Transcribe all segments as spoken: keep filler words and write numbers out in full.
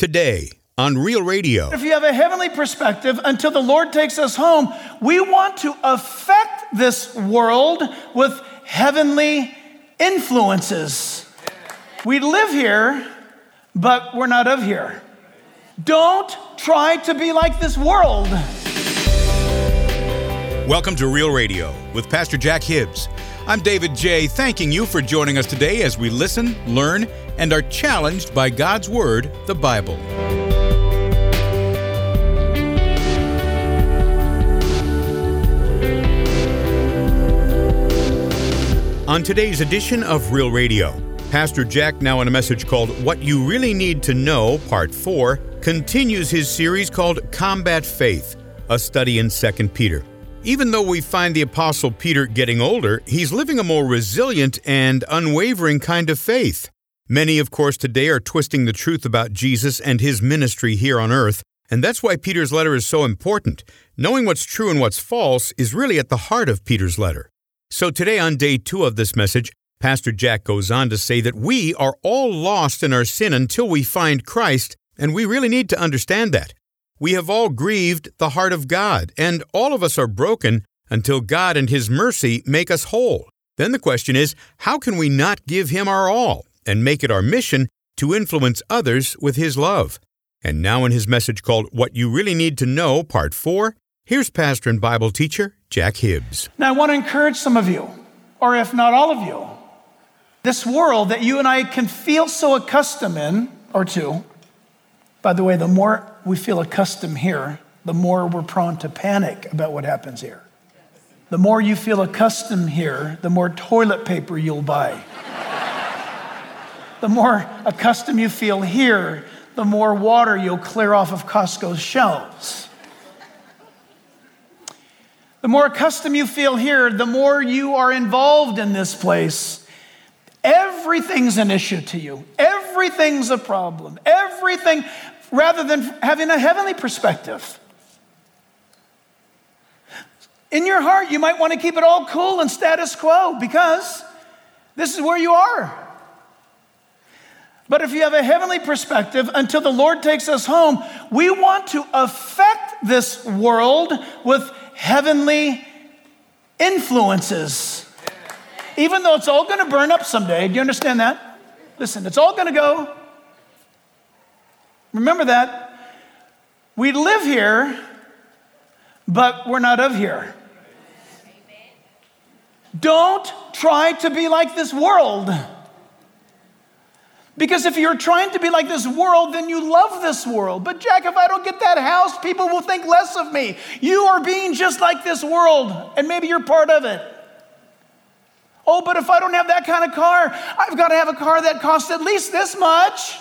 Today on Real Radio. If you have a heavenly perspective, until the Lord takes us home, we want to affect this world with heavenly influences. We live here, but we're not of here. Don't try to be like this world. Welcome to Real Radio with Pastor Jack Hibbs. I'm David J., thanking you for joining us today as we listen, learn, and are challenged by God's Word, the Bible. On today's edition of Real Radio, Pastor Jack, now in a message called What You Really Need to Know, Part four, continues his series called Combat Faith, a study in Second Peter. Even though we find the Apostle Peter getting older, he's living a more resilient and unwavering kind of faith. Many, of course, today are twisting the truth about Jesus and his ministry here on earth, and that's why Peter's letter is so important. Knowing what's true and what's false is really at the heart of Peter's letter. So today on day two of this message, Pastor Jack goes on to say that we are all lost in our sin until we find Christ, and we really need to understand that. We have all grieved the heart of God, and all of us are broken until God and His mercy make us whole. Then the question is, how can we not give Him our all and make it our mission to influence others with His love? And now in his message called What You Really Need to Know, Part four, here's pastor and Bible teacher Jack Hibbs. Now I want to encourage some of you, or if not all of you, this world that you and I can feel so accustomed in, or to. By the way, the more we feel accustomed here, the more we're prone to panic about what happens here. The more you feel accustomed here, the more toilet paper you'll buy. The more accustomed you feel here, the more water you'll clear off of Costco's shelves. The more accustomed you feel here, the more you are involved in this place. Everything's an issue to you. Everything's a problem. Everything, rather than having a heavenly perspective. In your heart, you might want to keep it all cool and status quo because this is where you are. But if you have a heavenly perspective, until the Lord takes us home, we want to affect this world with heavenly influences. Even though it's all going to burn up someday. Do you understand that? Listen, it's all going to go. Remember that. We live here, but we're not of here. Don't try to be like this world. Because if you're trying to be like this world, then you love this world. But Jack, if I don't get that house, people will think less of me. You are being just like this world, and maybe you're part of it. Oh, but if I don't have that kind of car, I've got to have a car that costs at least this much.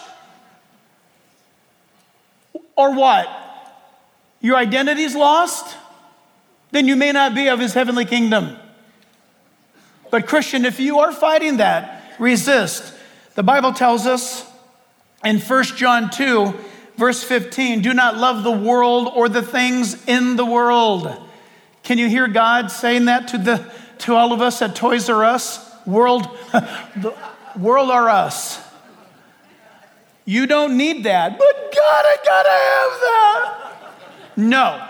Or what? Your identity's lost? Then you may not be of His heavenly kingdom. But Christian, if you are fighting that, resist. The Bible tells us in First John two, verse fifteen, do not love the world or the things in the world. Can you hear God saying that to the to all of us at Toys R Us? World, the world are us. You don't need that, but God, I gotta have that. No.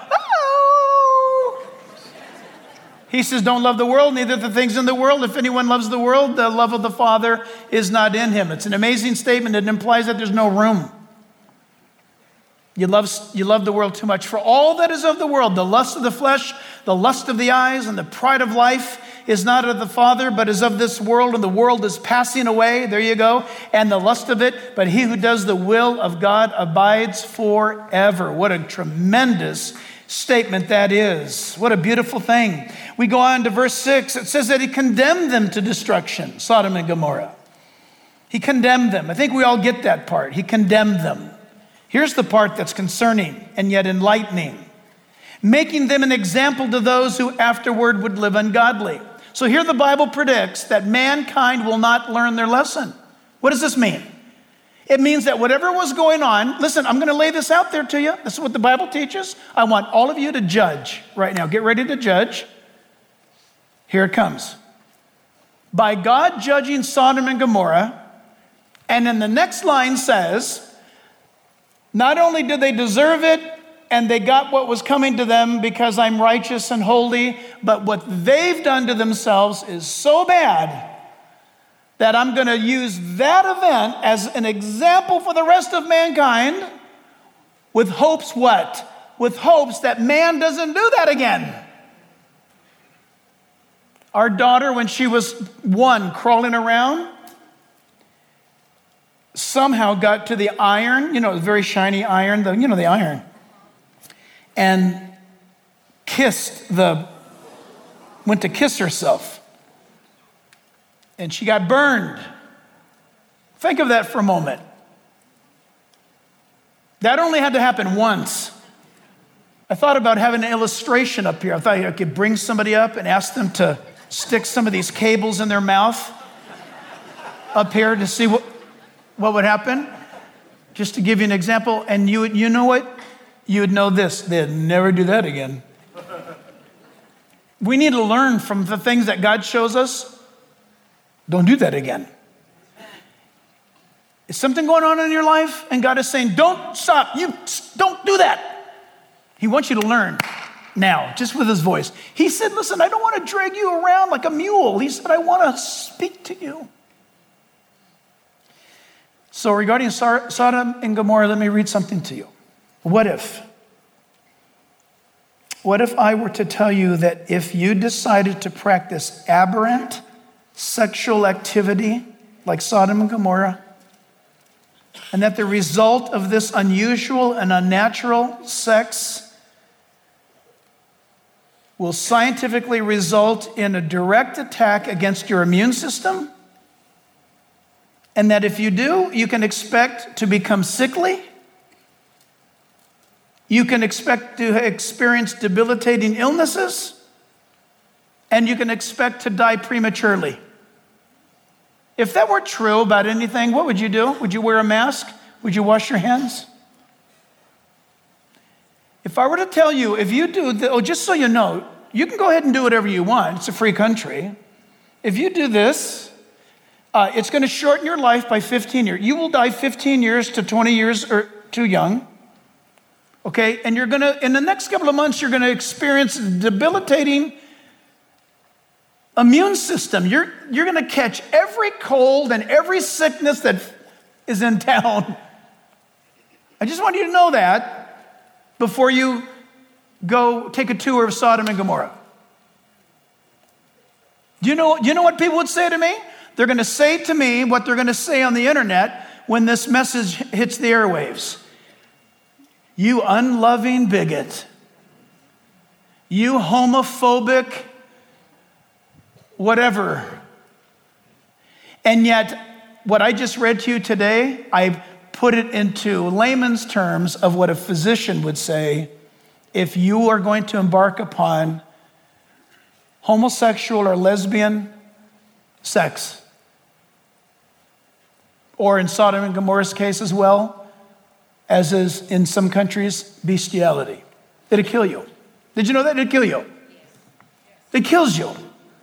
He says, don't love the world, neither the things in the world. If anyone loves the world, the love of the Father is not in him. It's an amazing statement. It implies that there's no room. You love, you love the world too much. For all that is of the world, the lust of the flesh, the lust of the eyes, and the pride of life is not of the Father, but is of this world, and the world is passing away. There you go. And the lust of it, but he who does the will of God abides forever. What a tremendous statement that is. What a beautiful thing. We go on to verse six. It says that he condemned them to destruction, Sodom and Gomorrah. He condemned them. I think we all get that part. He condemned them. Here's the part that's concerning and yet enlightening. Making them an example to those who afterward would live ungodly. So here the Bible predicts that mankind will not learn their lesson. What does this mean? It means that whatever was going on, listen, I'm going to lay this out there to you. This is what the Bible teaches. I want all of you to judge right now. Get ready to judge. Here it comes. By God judging Sodom and Gomorrah, and then the next line says, Not only did they deserve it, and they got what was coming to them because I'm righteous and holy, but what they've done to themselves is so bad that I'm going to use that event as an example for the rest of mankind with hopes what? With hopes that man doesn't do that again. Our daughter, when she was one, crawling around, somehow got to the iron, you know, the very shiny iron, the, you know, the iron, and kissed the, went to kiss herself. And she got burned. Think of that for a moment. That only had to happen once. I thought about having an illustration up here. I thought I could bring somebody up and ask them to stick some of these cables in their mouth up here to see what, what would happen. Just to give you an example. And you, you know what? You would know this. They'd never do that again. We need to learn from the things that God shows us. Don't do that again. Is something going on in your life? And God is saying, don't stop. You don't do that. He wants you to learn now, just with his voice. He said, listen, I don't want to drag you around like a mule. He said, I want to speak to you. So regarding Sodom and Gomorrah, let me read something to you. What if? What if I were to tell you that if you decided to practice aberrant sexual activity like Sodom and Gomorrah, and that the result of this unusual and unnatural sex will scientifically result in a direct attack against your immune system, and that if you do, you can expect to become sickly, you can expect to experience debilitating illnesses, and you can expect to die prematurely. If that were true about anything, what would you do? Would you wear a mask? Would you wash your hands? If I were to tell you, if you do, the, oh, just so you know, you can go ahead and do whatever you want. It's a free country. If you do this, uh, it's going to shorten your life by fifteen years. You will die fifteen years to twenty years or too young. Okay, and you're going to, in the next couple of months, you're going to experience debilitating immune system. You're, you're going to catch every cold and every sickness that is in town. I just want you to know that before you go take a tour of Sodom and Gomorrah. Do you know, do you know what people would say to me? They're going to say to me what they're going to say on the internet when this message hits the airwaves. You unloving bigot. You homophobic whatever. And yet, what I just read to you today, I put it into layman's terms of what a physician would say if you are going to embark upon homosexual or lesbian sex. Or in Sodom and Gomorrah's case as well, as is in some countries, bestiality. It'll kill you. Did you know that? It'll kill you. It kills you.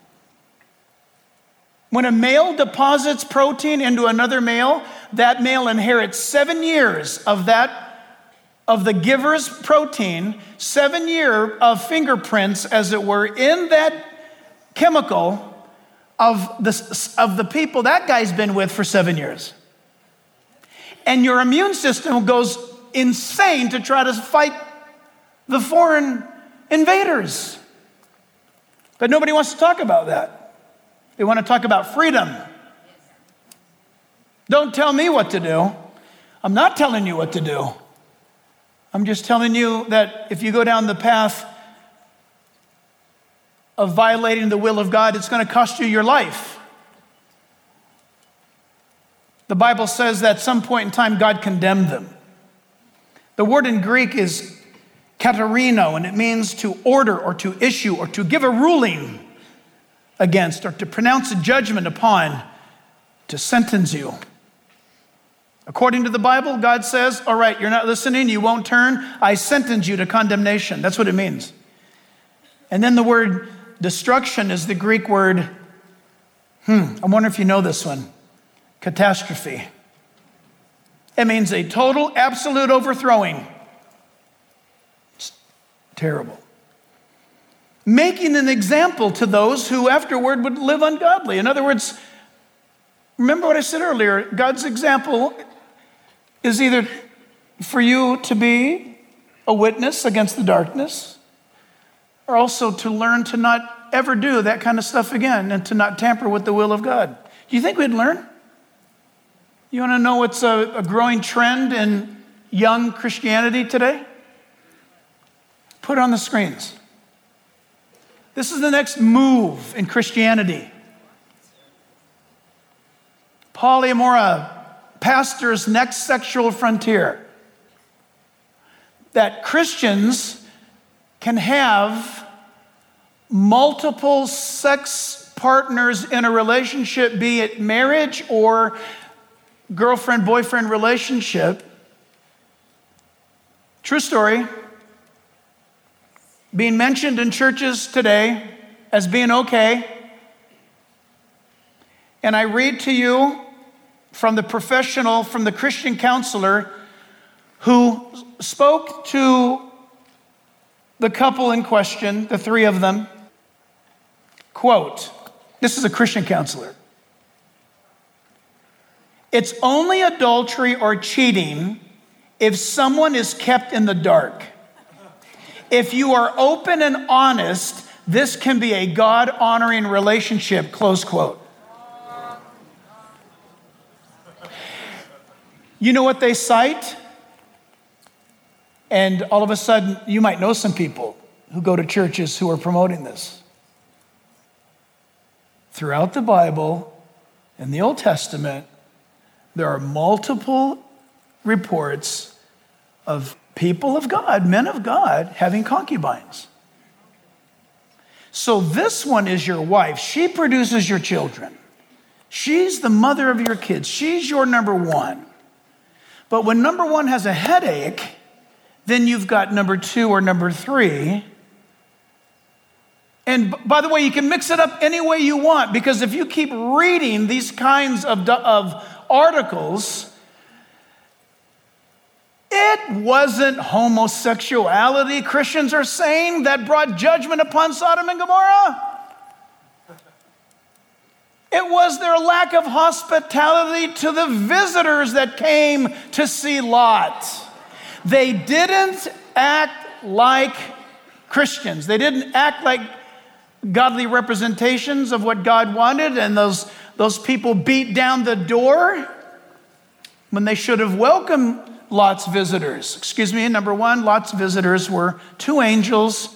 When a male deposits protein into another male, that male inherits seven years of that, of the giver's protein, seven years of fingerprints, as it were, in that chemical of the, of the people that guy's been with for seven years. And your immune system goes insane to try to fight the foreign invaders. But nobody wants to talk about that. They want to talk about freedom. Don't tell me what to do. I'm not telling you what to do. I'm just telling you that if you go down the path of violating the will of God, it's going to cost you your life. The Bible says that at some point in time, God condemned them. The word in Greek is katarino, and it means to order or to issue or to give a ruling against or to pronounce a judgment upon, to sentence you. According to the Bible, God says, all right, you're not listening, you won't turn, I sentence you to condemnation. That's what it means. And then the word destruction is the Greek word, hmm, I wonder if you know this one, catastrophe. It means a total, absolute overthrowing. It's terrible. Making an example to those who afterward would live ungodly. In other words, remember what I said earlier, God's example is either for you to be a witness against the darkness, or also to learn to not ever do that kind of stuff again and to not tamper with the will of God. Do you think we'd learn? You want to know what's a, a growing trend in young Christianity today? Put it on the screens. This is the next move in Christianity. Polyamora, pastor's next sexual frontier. That Christians can have multiple sex partners in a relationship, be it marriage or girlfriend-boyfriend relationship. True story. Being mentioned in churches today as being okay. And I read to you from the professional, from the Christian counselor who spoke to the couple in question, the three of them. Quote, this is a Christian counselor. It's only adultery or cheating if someone is kept in the dark. If you are open and honest, this can be a God-honoring relationship, close quote. You know what they cite? And all of a sudden, you might know some people who go to churches who are promoting this. Throughout the Bible, in the Old Testament, there are multiple reports of people of God, men of God, having concubines. So this one is your wife. She produces your children. She's the mother of your kids. She's your number one. But when number one has a headache, then you've got number two or number three. And by the way, you can mix it up any way you want, because if you keep reading these kinds of, of articles, it wasn't homosexuality, Christians are saying, that brought judgment upon Sodom and Gomorrah. It was their lack of hospitality to the visitors that came to see Lot. They didn't act like Christians. They didn't act like godly representations of what God wanted, and those, those people beat down the door when they should have welcomed Lot's visitors. Excuse me, number one, Lot's visitors were two angels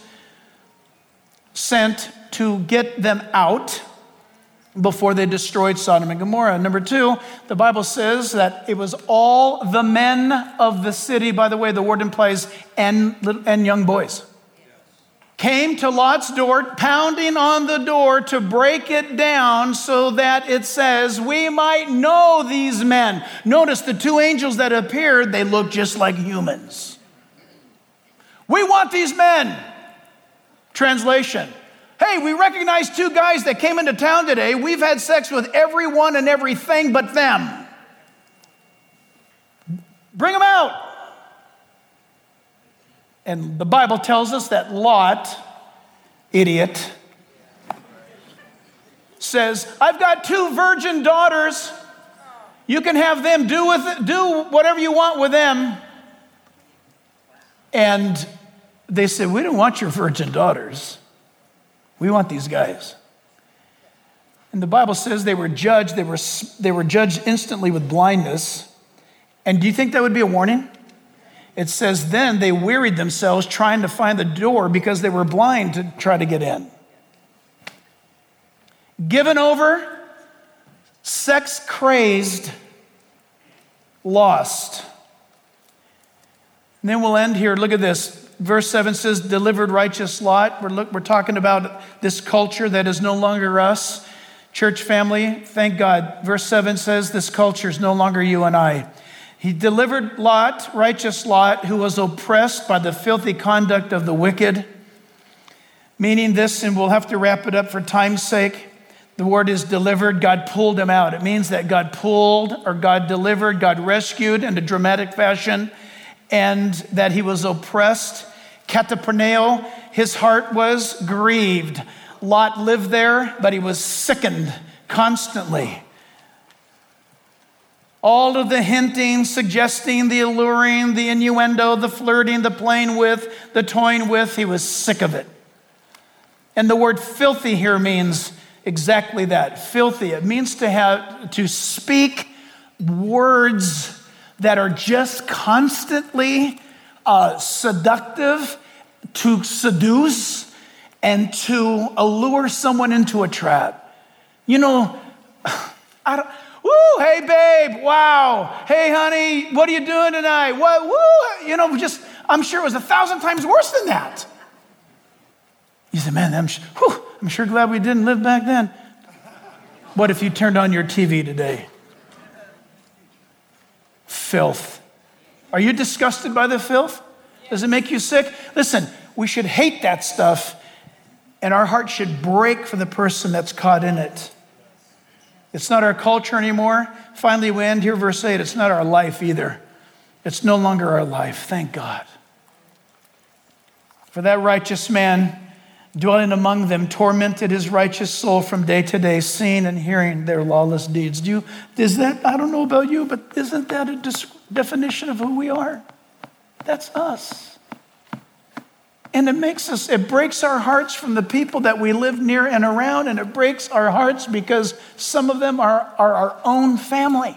sent to get them out before they destroyed Sodom and Gomorrah. Number two, the Bible says that it was all the men of the city. By the way, the word implies and, and young boys. Came to Lot's door, pounding on the door to break it down so that it says, we might know these men. Notice the two angels that appeared, they look just like humans. We want these men. Translation. Hey, we recognize two guys that came into town today. We've had sex with everyone and everything but them. Bring them out. And the Bible tells us that Lot, idiot, says, I've got two virgin daughters. You can have them do with it, do whatever you want with them. And they said, we don't want your virgin daughters. We want these guys. And the Bible says they were judged. They were, they were judged instantly with blindness. And do you think that would be a warning? It says then they wearied themselves trying to find the door because they were blind to try to get in. Given over, sex-crazed, lost. And then we'll end here. Look at this. Verse seven says, delivered righteous Lot. We're, look, we're talking about this culture that is no longer us. Church family, thank God. Verse seven says, this culture is no longer you and I. He delivered Lot, righteous Lot, who was oppressed by the filthy conduct of the wicked. Meaning this, and we'll have to wrap it up for time's sake, The word is delivered. God pulled him out. It means that God pulled or God delivered, God rescued in a dramatic fashion, and that he was oppressed. Kataperneo, his heart was grieved. Lot lived there, but he was sickened constantly. All of the hinting, suggesting, the alluring, the innuendo, the flirting, the playing with, the toying with, he was sick of it. And the word filthy here means exactly that, filthy. It means to have, to speak words that are just constantly uh, seductive, to seduce, and to allure someone into a trap. You know, I don't, woo, hey babe, wow. Hey honey, what are you doing tonight? What, woo, you know, just, I'm sure it was a thousand times worse than that. You say, man, I'm, whew, I'm sure glad we didn't live back then. What if you turned on your T V today? Filth. Are you disgusted by the filth? Does it make you sick? Listen, we should hate that stuff, and our heart should break for the person that's caught in it. It's not our culture anymore. Finally, we end here, verse eight. It's not our life either. It's no longer our life, thank God. For that righteous man, dwelling among them, tormented his righteous soul from day to day, seeing and hearing their lawless deeds. Do you, is that, I don't know about you, but isn't that a dis- definition of who we are? That's us. And it makes us, it breaks our hearts from the people that we live near and around, and it breaks our hearts because some of them are, are our own family.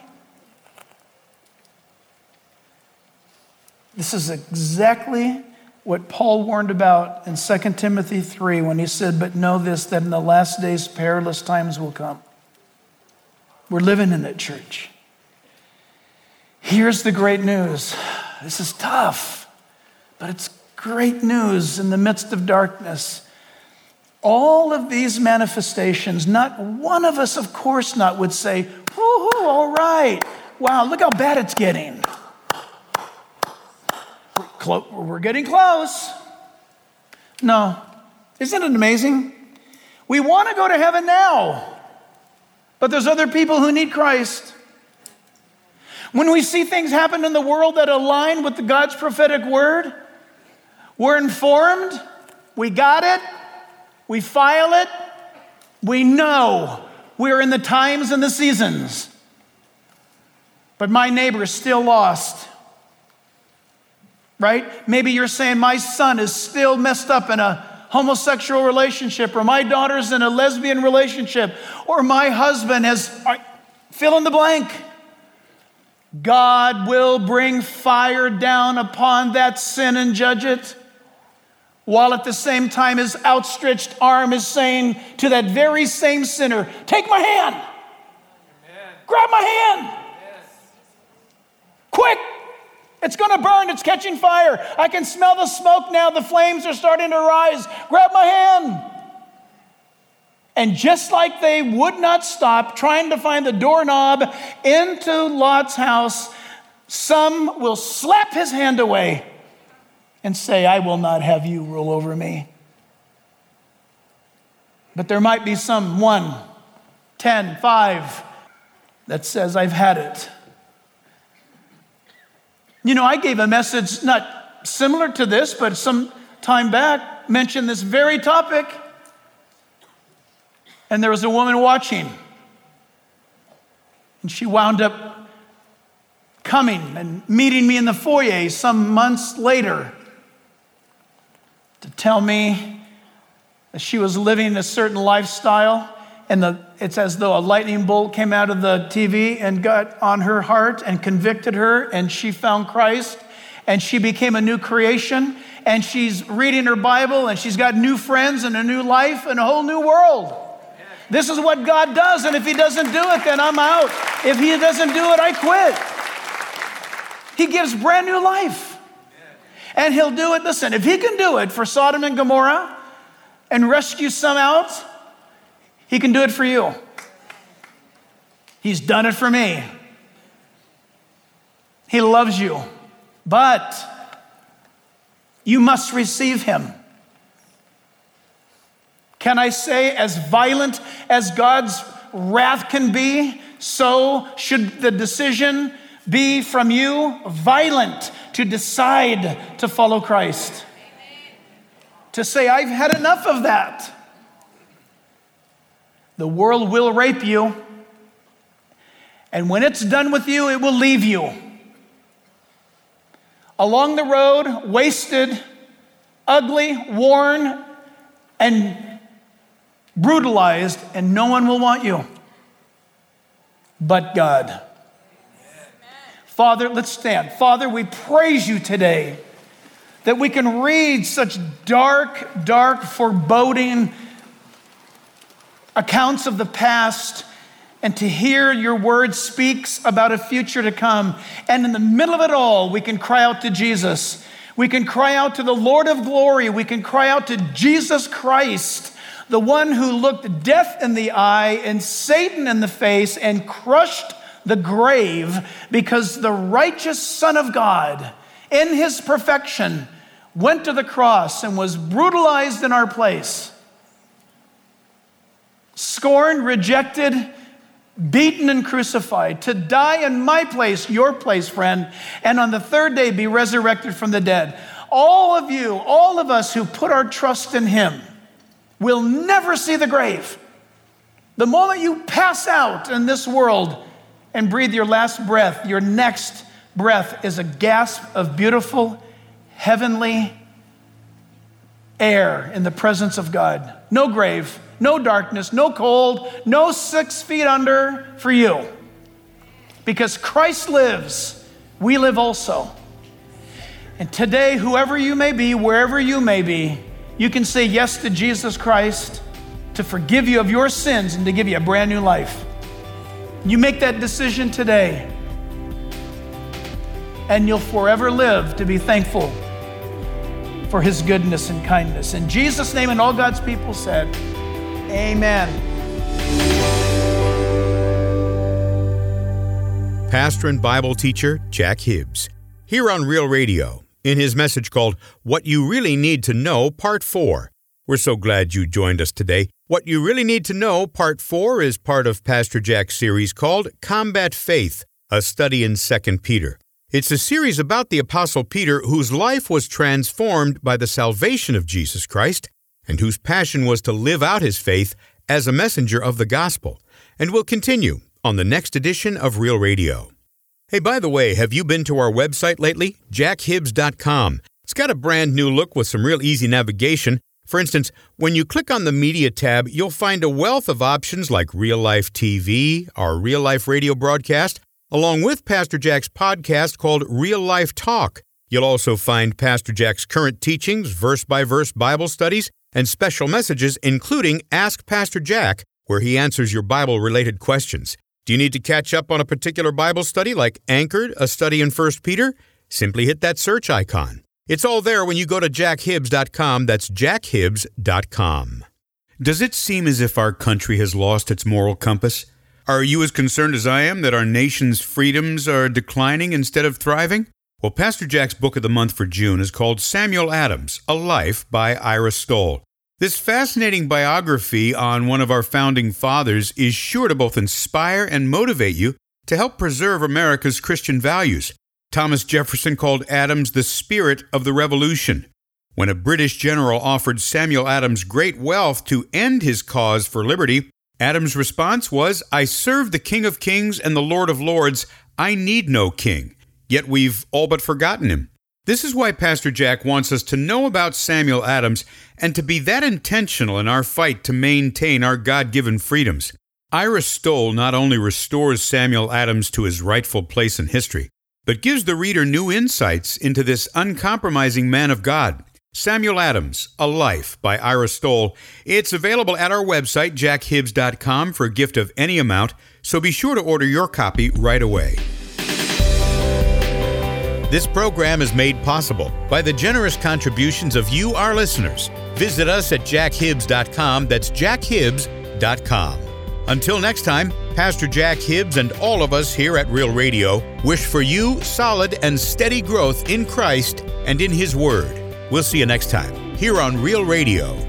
This is exactly what Paul warned about in Second Timothy three when he said, but know this, that in the last days perilous times will come. We're living in it, church. Here's the great news. This is tough, but it's great news in the midst of darkness. All of these manifestations, not one of us, of course not, would say, whoo-hoo, all right. Wow, look how bad it's getting. We're, clo- we're getting close. No. Isn't it amazing? We want to go to heaven now, but there's other people who need Christ. When we see things happen in the world that align with the God's prophetic word, we're informed, we got it, we file it, we know we're in the times and the seasons. But my neighbor is still lost, right? Maybe you're saying my son is still messed up in a homosexual relationship, or my daughter's in a lesbian relationship, or my husband has, fill in the blank. God will bring fire down upon that sin and judge it, while at the same time his outstretched arm is saying to that very same sinner, take my hand. Amen. Grab my hand. Yes. Quick. It's going to burn. It's catching fire. I can smell the smoke now. The flames are starting to rise. Grab my hand. And just like they would not stop trying to find the doorknob into Lot's house, some will slap his hand away and say, I will not have you rule over me. But there might be some one, ten, five that says, I've had it. You know, I gave a message not similar to this, but some time back, mentioned this very topic. And there was a woman watching. And she wound up coming and meeting me in the foyer some months later to tell me that she was living a certain lifestyle, and the, it's as though a lightning bolt came out of the T V and got on her heart and convicted her, and she found Christ, and she became a new creation, and she's reading her Bible, and she's got new friends and a new life and a whole new world. This is what God does, and if he doesn't do it, then I'm out. If he doesn't do it, I quit. He gives brand new life. And he'll do it, listen, if he can do it for Sodom and Gomorrah and rescue some out, he can do it for you. He's done it for me. He loves you, but you must receive him. Can I say, as violent as God's wrath can be, so should the decision be from you? Violent, to decide to follow Christ. Amen. To say, I've had enough of that. The world will rape you. And when it's done with you, it will leave you. Along the road, wasted, ugly, worn, and brutalized, and no one will want you but God. Amen. Father, let's stand. Father, we praise you today that we can read such dark, dark, foreboding accounts of the past, and to hear your word speaks about a future to come. And in the middle of it all, we can cry out to Jesus. We can cry out to the Lord of glory. We can cry out to Jesus Christ, the one who looked death in the eye and Satan in the face and crushed the grave, because the righteous Son of God, in his perfection, went to the cross and was brutalized in our place. Scorned, rejected, beaten and crucified, to die in my place, your place, friend, and on the third day be resurrected from the dead. All of you, all of us who put our trust in him will never see the grave. The moment you pass out in this world and breathe your last breath, your next breath is a gasp of beautiful, heavenly air in the presence of God. No grave, no darkness, no cold, no six feet under for you. Because Christ lives, we live also. And today, whoever you may be, wherever you may be, you can say yes to Jesus Christ to forgive you of your sins and to give you a brand new life. You make that decision today, and you'll forever live to be thankful for his goodness and kindness. In Jesus' name, and all God's people said, amen. Pastor and Bible teacher Jack Hibbs, here on Real Radio, in his message called What You Really Need to Know, Part four. We're so glad you joined us today. What You Really Need to Know, Part four, is part of Pastor Jack's series called Combat Faith, a study in Second Peter. It's a series about the Apostle Peter, whose life was transformed by the salvation of Jesus Christ, and whose passion was to live out his faith as a messenger of the gospel. And we'll continue on the next edition of Real Radio. Hey, by the way, have you been to our website lately? jack hibbs dot com. It's got a brand new look with some real easy navigation. For instance, when you click on the Media tab, you'll find a wealth of options like Real Life T V, our Real Life radio broadcast, along with Pastor Jack's podcast called Real Life Talk. You'll also find Pastor Jack's current teachings, verse-by-verse Bible studies, and special messages, including Ask Pastor Jack, where he answers your Bible-related questions. Do you need to catch up on a particular Bible study like Anchored, a study in First Peter? Simply hit that search icon. It's all there when you go to jack hibbs dot com. That's jack hibbs dot com. Does it seem as if our country has lost its moral compass? Are you as concerned as I am that our nation's freedoms are declining instead of thriving? Well, Pastor Jack's book of the month for June is called Samuel Adams, A Life by Ira Stoll. This fascinating biography on one of our founding fathers is sure to both inspire and motivate you to help preserve America's Christian values. Thomas Jefferson called Adams the spirit of the revolution. When a British general offered Samuel Adams great wealth to end his cause for liberty, Adams' response was, "I serve the King of Kings and the Lord of Lords. I need no king." Yet we've all but forgotten him. This is why Pastor Jack wants us to know about Samuel Adams and to be that intentional in our fight to maintain our God-given freedoms. Ira Stoll not only restores Samuel Adams to his rightful place in history, but gives the reader new insights into this uncompromising man of God. Samuel Adams, A Life by Ira Stoll. It's available at our website, jack hibbs dot com, for a gift of any amount, so be sure to order your copy right away. This program is made possible by the generous contributions of you, our listeners. Visit us at jack hibbs dot com. That's jack hibbs dot com. Until next time, Pastor Jack Hibbs and all of us here at Real Radio wish for you solid and steady growth in Christ and in His Word. We'll see you next time here on Real Radio.